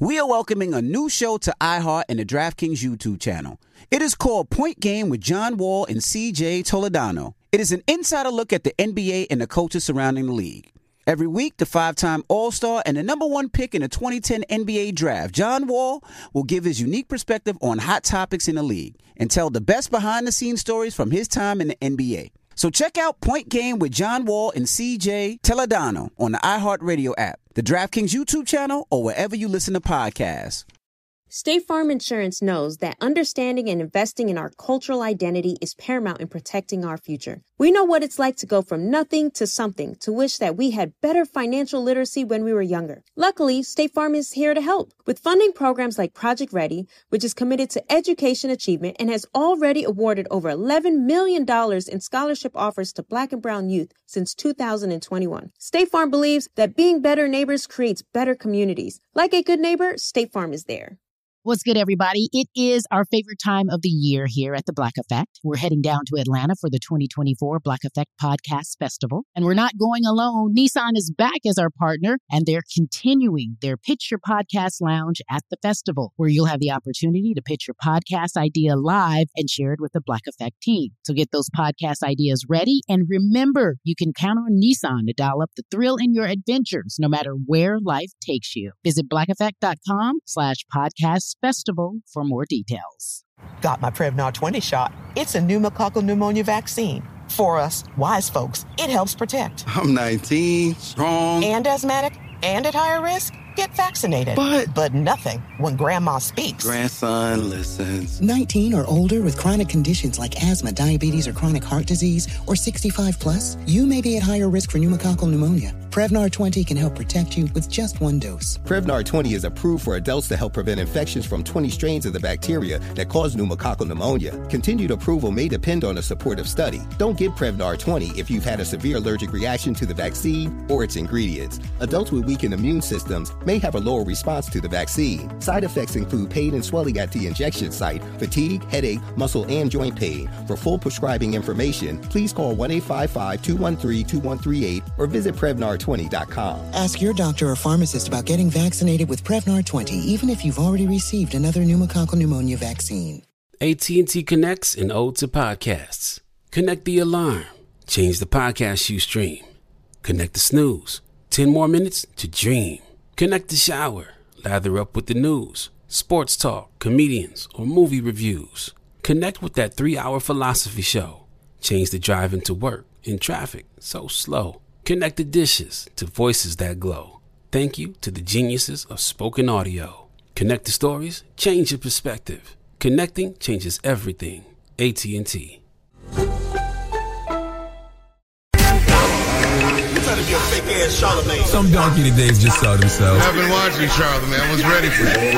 We are welcoming a new show to iHeart and the DraftKings YouTube channel. It is called Point Game with John Wall and CJ Toledano. It is an insider look at the NBA and the coaches surrounding the league. Every week, the 5-time All-Star and the number one pick in the 2010 NBA Draft, John Wall, will give his unique perspective on hot topics in the league and tell the best behind-the-scenes stories from his time in the NBA. So check out Point Game with John Wall and CJ Toledano on the iHeartRadio app, the DraftKings YouTube channel, or wherever you listen to podcasts. State Farm Insurance knows that understanding and investing in our cultural identity is paramount in protecting our future. We know what it's like to go from nothing to something, to wish that we had better financial literacy when we were younger. Luckily, State Farm is here to help with funding programs like Project Ready, which is committed to education achievement and has already awarded over $11 million in scholarship offers to Black and Brown youth since 2021. State Farm believes that being better neighbors creates better communities. Like a good neighbor, State Farm is there. What's good, everybody? It is our favorite time of the year here at the Black Effect. We're heading down to Atlanta for the 2024 Black Effect Podcast Festival. And we're not going alone. Nissan is back as our partner, and they're continuing their Pitch Your Podcast Lounge at the festival, where you'll have the opportunity to pitch your podcast idea live and share it with the Black Effect team. So get those podcast ideas ready. And remember, you can count on Nissan to dial up the thrill in your adventures, no matter where life takes you. Visit blackeffect.com/podcast festival for more details. Got my Prevnar 20 shot. It's a pneumococcal pneumonia vaccine. For us, wise folks, it helps protect. I'm 19, strong. And asthmatic, and at higher risk. Get vaccinated. But nothing when grandma speaks. Grandson listens. 19 or older with chronic conditions like asthma, diabetes, or chronic heart disease, or 65 plus, you may be at higher risk for pneumococcal pneumonia. Prevnar 20 can help protect you with just one dose. Prevnar 20 is approved for adults to help prevent infections from 20 strains of the bacteria that cause pneumococcal pneumonia. Continued approval may depend on a supportive study. Don't get Prevnar 20 if you've had a severe allergic reaction to the vaccine or its ingredients. Adults with weakened immune systems may have a lower response to the vaccine. Side effects include pain and swelling at the injection site, fatigue, headache, muscle, and joint pain. For full prescribing information, please call 1-855-213-2138 or visit Prevnar20.com. Ask your doctor or pharmacist about getting vaccinated with Prevnar 20, even if you've already received another pneumococcal pneumonia vaccine. AT&T connects an ode to podcasts. Connect the alarm. Change the podcast you stream. Connect the snooze. 10 more minutes to dream. Connect the shower. Lather up with the news, sports talk, comedians, or movie reviews. Connect with that 3-hour philosophy show. Change the drive into work in traffic so slow. Connect the dishes to voices that glow. Thank you to the geniuses of spoken audio. Connect the stories, change your perspective. Connecting changes everything. AT&T. Some donkey today just saw themselves. I've been watching Charlamagne. I was ready for it.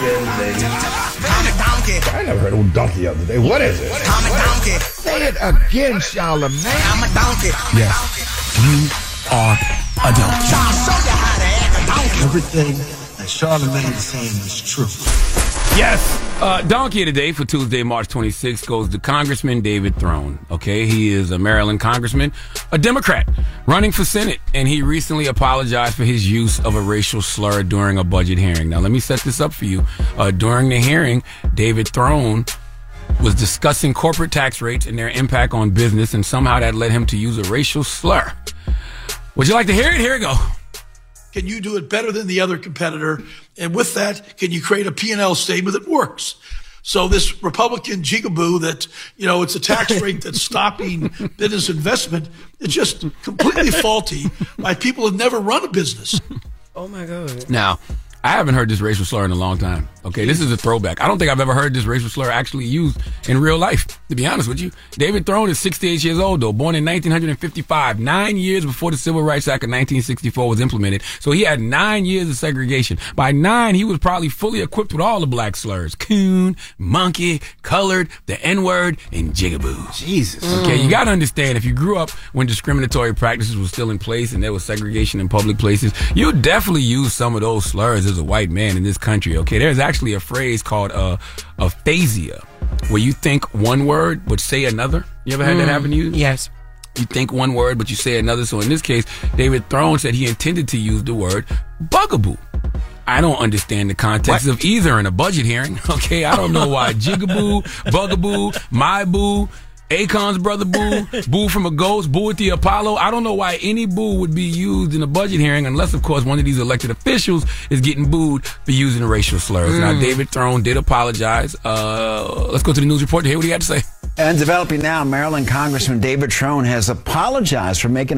I never heard of a donkey the other day. What is it? I'm a donkey. Say it again, Charlamagne. I'm a donkey. Yes, you are a donkey. I'll show you how to act a donkey. Everything that Charlamagne is saying is true. Yes. Donkey today for Tuesday, March 26th goes to Congressman David Throne. Okay, he is a Maryland congressman, a Democrat, running for Senate, and he recently apologized for his use of a racial slur during a budget hearing. Now, let me set this up for you. During the hearing, David Throne was discussing corporate tax rates and their impact on business, and somehow that led him to use a racial slur. Would you like to hear it? Here we go. Can you do it better than the other competitor? And with that, can you create a P&L statement that works? So this Republican jigaboo that, it's a tax rate that's stopping business investment, it's just completely faulty by people who've never run a business. Oh, my God. Now, I haven't heard this racial slur in a long time. Okay, this is a throwback. I don't think I've ever heard this racial slur actually used in real life, to be honest with you. David Throne is 68 years old, though, born in 1955, 9 years before the Civil Rights Act of 1964 was implemented. So he had 9 years of segregation. By 9, he was probably fully equipped with all the black slurs. Coon, monkey, colored, the N-word, and jigaboo. Jesus. Okay, you got to understand, if you grew up when discriminatory practices were still in place and there was segregation in public places, you definitely use some of those slurs as a white man in this country, okay? There's actually a phrase called aphasia, where you think one word but say another. You ever had that happen to you? Yes. You think one word but you say another. So in this case, David Throne said he intended to use the word bugaboo. I don't understand the context of either in a budget hearing. Okay, I don't know why Jigaboo, Bugaboo, My Boo, Akon's brother Boo, Boo from a Ghost, Boo at the Apollo. I don't know why any boo would be used in a budget hearing unless, of course, one of these elected officials is getting booed for using racial slurs. Now, David Throne did apologize. Let's go to the news report to hear what he had to say. And developing now, Maryland Congressman David Throne has apologized for making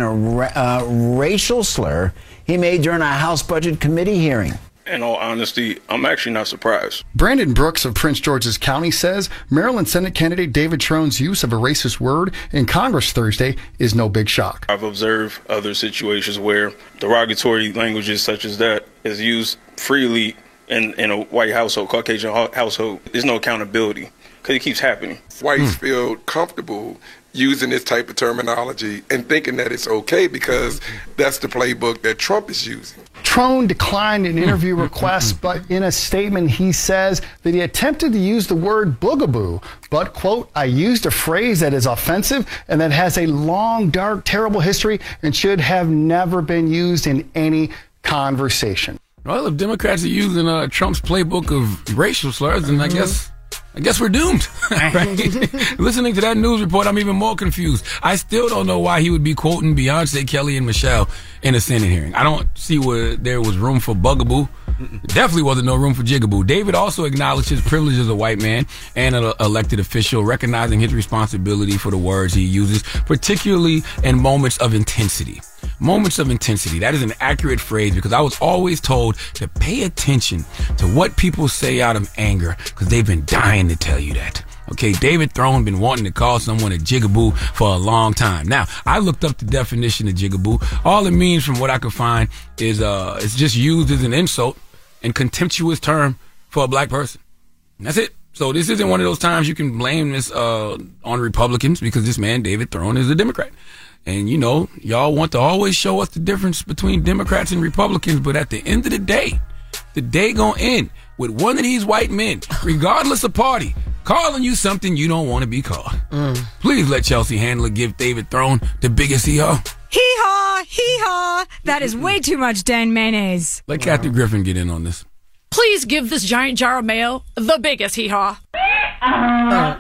a racial slur he made during a House Budget Committee hearing. In all honesty, I'm actually not surprised. Brandon Brooks of Prince George's County says Maryland Senate candidate David Throne's use of a racist word in Congress Thursday is no big shock. I've observed other situations where derogatory languages such as that is used freely in a white household, Caucasian household. There's no accountability because it keeps happening. Whites feel comfortable using this type of terminology and thinking that it's okay because that's the playbook that Trump is using. Throne declined an interview request, but in a statement he says that he attempted to use the word boogaboo, but, quote, I used a phrase that is offensive and that has a long, dark, terrible history and should have never been used in any conversation. Well, if Democrats are using Trump's playbook of racial slurs, then I guess we're doomed. Right? Listening to that news report, I'm even more confused. I still don't know why he would be quoting Beyonce, Kelly, and Michelle in a Senate hearing. I don't see where there was room for Bugaboo. Definitely wasn't no room for Jigaboo. David also acknowledged his privilege as a white man and an elected official, recognizing his responsibility for the words he uses, particularly in moments of intensity. Moments of intensity. That is an accurate phrase because I was always told to pay attention to what people say out of anger because they've been dying to tell you that. Okay, David Throne been wanting to call someone a jigaboo for a long time. Now, I looked up the definition of jigaboo. All it means from what I could find is it's just used as an insult and contemptuous term for a black person. And that's it. So this isn't one of those times you can blame this on Republicans because this man, David Throne, is a Democrat. And, you know, y'all want to always show us the difference between Democrats and Republicans, but at the end of the day gonna end with one of these white men, regardless of party, calling you something you don't want to be called. Please let Chelsea Handler give David Throne the biggest hee-haw. Hee-haw, hee-haw. That is way too much Dan mayonnaise. Let Kathy Griffin get in on this. Please give this giant jar of mayo the biggest hee-haw. Damn,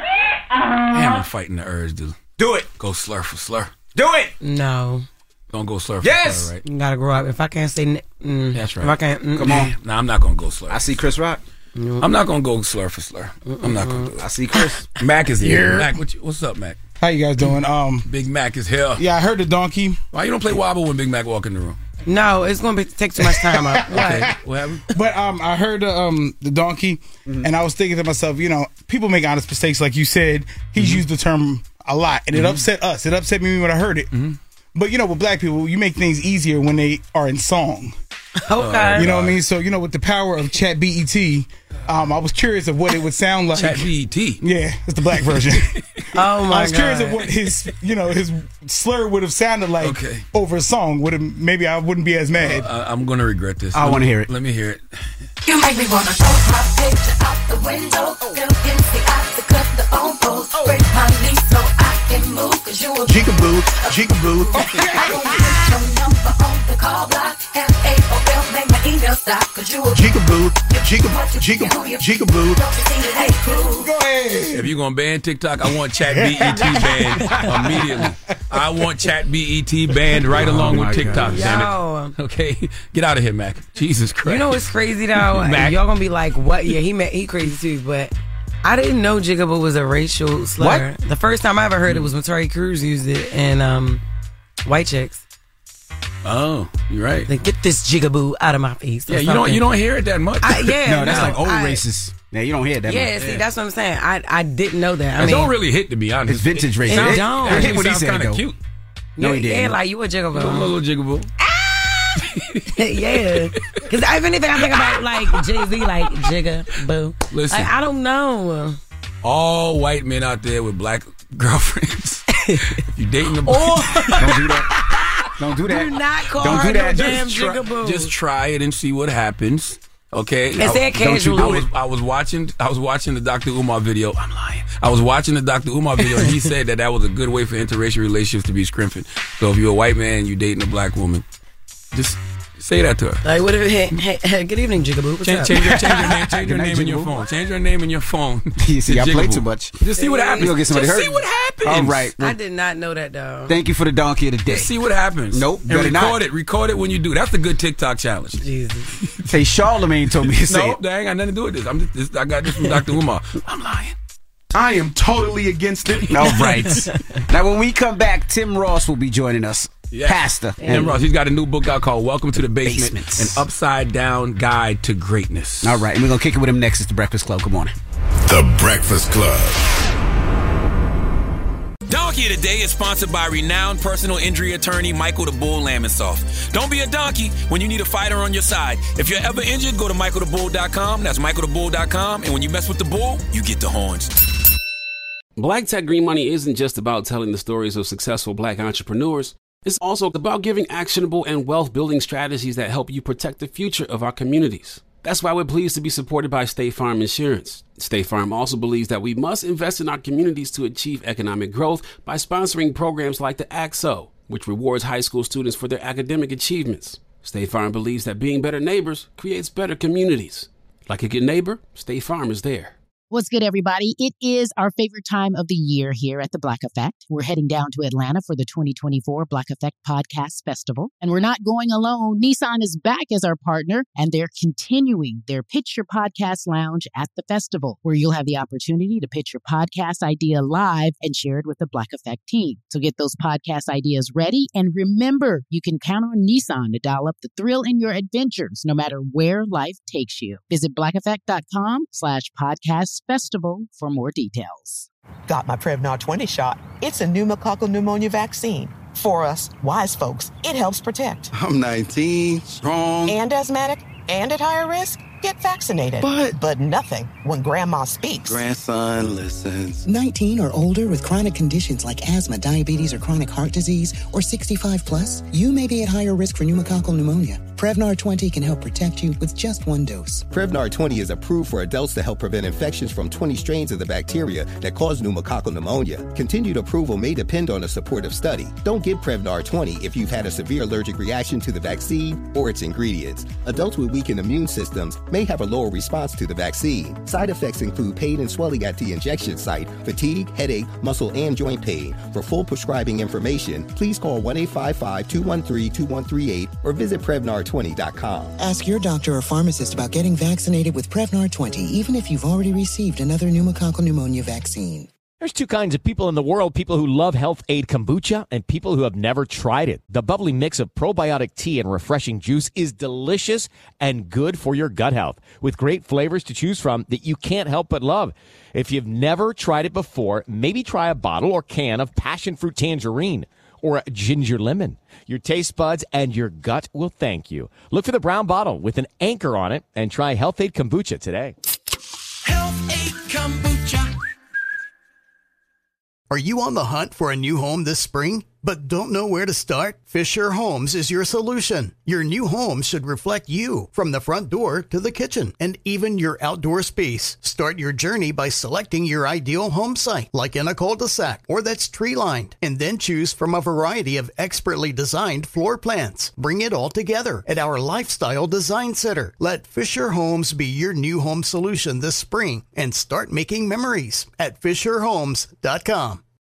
I'm fighting the urge to do it. Go slur for slur. Do it. No. Don't go slur for slur, right? You gotta grow up. If I can't say that's right. If I can't come on. Nah, I'm not gonna go slur. I see Chris Rock. I'm not gonna go slur for slur. I'm not gonna do it. I see Chris. Mac is here. Mac, what's up, Mac? How you guys doing? Big Mac is here. Yeah, I heard the donkey. Why you don't play wobble when Big Mac walk in the room? No, it's gonna take too much time up. Okay, what happened? But I heard the donkey, and I was thinking to myself, you know, people make honest mistakes, like you said. He's used the term a lot, and it upset us. It upset me when I heard it. But you know, with black people, you make things easier when they are in song. Okay. You know what I mean? So, you know, with the power of Chat BET, I was curious of what it would sound like. Chat BET? Yeah, it's the black version. Oh my God. I was curious of what his slur would have sounded like over a song. Maybe I wouldn't be as mad. I'm going to regret this. I want to hear it. Let me hear it. You make me want to throw my picture out the window. Look in the eyes to cut the phone post. Break my knee so I can move. Cause you a Jigaboo, Jigaboo. I don't put your number on the call block. M-A-O-L, make my email stop. Cause you a Jigaboo, Jigaboo, Jigaboo. Don't you see that? Hey, cool. Go ahead. If you're going to ban TikTok, I want Chat BET banned immediately. I want Chat BET banned right along with TikTok, damn it. Okay? Get out of here, Mac. Jesus Christ. You know what's crazy, though? Y'all gonna be like, what? Yeah, he crazy too, but I didn't know Jigaboo was a racial slur. What? The first time I ever heard it was when Terry Crews used it in White Chicks. Oh, you're right. Like, get this Jigaboo out of my face. Yeah, you don't hear it that much. No, that's like old racist. Yeah, you don't hear it that much. Yeah, see, that's what I'm saying. I didn't know that. It don't really hit, to be honest. It's vintage racist. It don't. It hit what he sounds said, kind of though. cute. No, he didn't. Yeah, like you a Jigaboo. A little Jigaboo. Yeah, because if anything, I think about like Jay-Z, like Jigaboo. Listen, like, I don't know. All white men out there with black girlfriends. If you dating a black, don't do that. Don't do that. Do not call don't her do that. no damn Jigaboo. Just try it and see what happens. Okay, and say it casually. I was watching the Dr. Umar video. I'm lying. I was watching the Dr. Umar video, and he said that was a good way for interracial relationships to be strengthened. So if you're a white man, you dating a black woman, just Say that to her. Like, what if, hey, good evening, Jigaboo. What's up? Change your name in your phone. Change your name in your phone. You see, I play too much. Just see what happens. You'll get somebody hurt. See what happens. All right. I did not know that, though. Thank you for the donkey of the day. Just see what happens. Nope. And record it. Record it when you do. That's the good TikTok challenge. Jesus. Hey, Charlamagne told me to say it. No, that ain't got nothing to do with this. I got this from Dr. Umar. I'm lying. I am totally against it. All right. Now, when we come back, Tim Ross will be joining us. Yes. Pastor. Tim Ross, he's got a new book out called Welcome to the Basement, an upside down guide to greatness. All right, and we're going to kick it with him next. It's The Breakfast Club. Good morning. The Breakfast Club. Donkey of the Day is sponsored by renowned personal injury attorney Michael the Bull Lamonsoff. Don't be a donkey when you need a fighter on your side. If you're ever injured, go to michaelthebull.com. That's michaelthebull.com. And when you mess with the bull, you get the horns. Black Tech Green Money isn't just about telling the stories of successful black entrepreneurs. It's also about giving actionable and wealth-building strategies that help you protect the future of our communities. That's why we're pleased to be supported by State Farm Insurance. State Farm also believes that we must invest in our communities to achieve economic growth by sponsoring programs like the ACT-SO, which rewards high school students for their academic achievements. State Farm believes that being better neighbors creates better communities. Like a good neighbor, State Farm is there. What's good, everybody? It is our favorite time of the year here at the Black Effect. We're heading down to Atlanta for the 2024 Black Effect Podcast Festival. And we're not going alone. Nissan is back as our partner, and they're continuing their Pitch Your Podcast Lounge at the festival, where you'll have the opportunity to pitch your podcast idea live and share it with the Black Effect team. So get those podcast ideas ready. And remember, you can count on Nissan to dial up the thrill in your adventures, no matter where life takes you. Visit blackeffect.com/podcast festival for more details. Got my Prevnar 20 shot. It's a pneumococcal pneumonia vaccine. For us, wise folks, it helps protect. I'm 19, strong. And asthmatic, and at higher risk. Get vaccinated. But nothing when grandma speaks. Grandson listens. 19 or older with chronic conditions like asthma, diabetes, or chronic heart disease, or 65 plus, you may be at higher risk for pneumococcal pneumonia. Prevnar 20 can help protect you with just one dose. Prevnar 20 is approved for adults to help prevent infections from 20 strains of the bacteria that cause pneumococcal pneumonia. Continued approval may depend on a supportive study. Don't get Prevnar 20 if you've had a severe allergic reaction to the vaccine or its ingredients. Adults with weakened immune systems may have a lower response to the vaccine. Side effects include pain and swelling at the injection site, fatigue, headache, muscle, and joint pain. For full prescribing information, please call 1-855-213-2138 or visit Prevnar20.com. Ask your doctor or pharmacist about getting vaccinated with Prevnar 20, even if you've already received another pneumococcal pneumonia vaccine. There's two kinds of people in the world, people who love Health Aid Kombucha and people who have never tried it. The bubbly mix of probiotic tea and refreshing juice is delicious and good for your gut health, with great flavors to choose from that you can't help but love. If you've never tried it before, maybe try a bottle or can of passion fruit tangerine or ginger lemon. Your taste buds and your gut will thank you. Look for the brown bottle with an anchor on it and try Health Aid Kombucha today. Health Aid Kombucha. Are you on the hunt for a new home this spring, but don't know where to start? Fisher Homes is your solution. Your new home should reflect you, from the front door to the kitchen, and even your outdoor space. Start your journey by selecting your ideal home site, like in a cul-de-sac or that's tree-lined, and then choose from a variety of expertly designed floor plans. Bring it all together at our Lifestyle Design Center. Let Fisher Homes be your new home solution this spring and start making memories at FisherHomes.com.